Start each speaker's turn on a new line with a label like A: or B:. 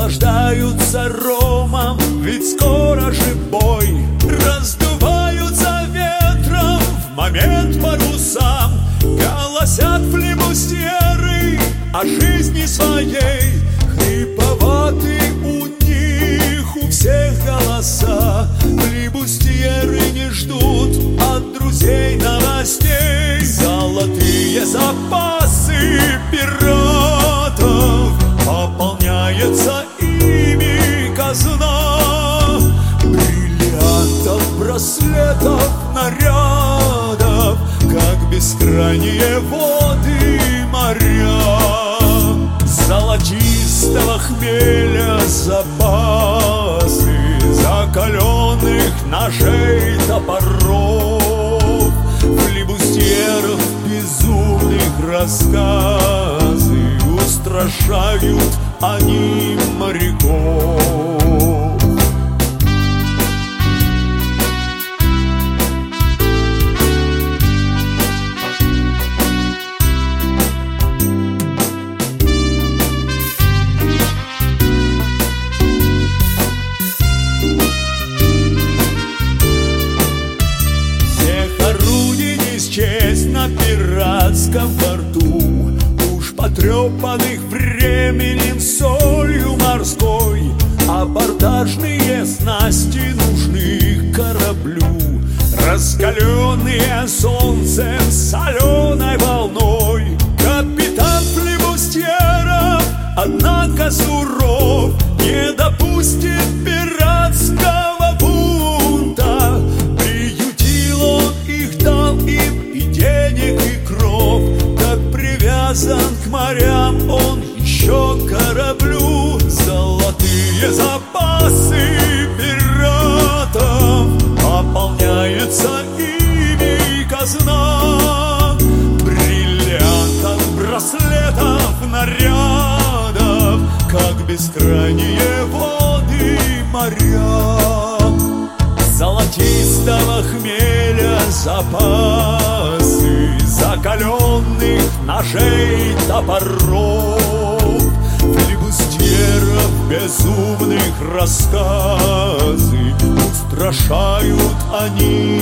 A: наслаждаются ромом, ведь скоро же бой. Раздуваются ветром в момент паруса, голосят флибустьеры о жизни своей. Хриповаты у них у всех голоса, флибустьеры не ждут от друзей новостей. Золотые запасы пиратов, пополняется ими казна. Бриллиантов, браслетов, нарядов, как бескрайние воды моря. Золотистого хмеля запасы, закаленных ножей, топоров, флибустьеров безумных рассказы, устрашают они моряков. Честь на пиратском борту, уж потрепанных временем солью морской, абордажные снасти нужны кораблю, раскаленные солнцем соленой волной. Капитан флибустьеров, однако суров, не допустит пиратского бунта. Приютил он их, дал им и денег, и кров, как привязан к морям он еще к кораблю. Золотые запасы пиратов, пополняется ими казна. Бриллиантов, браслетов, нарядов, как бескрайние воды моря. Золотистого хмеля запасы, закаленных ножей, топоров, флибустьеров безумных рассказы, устрашают они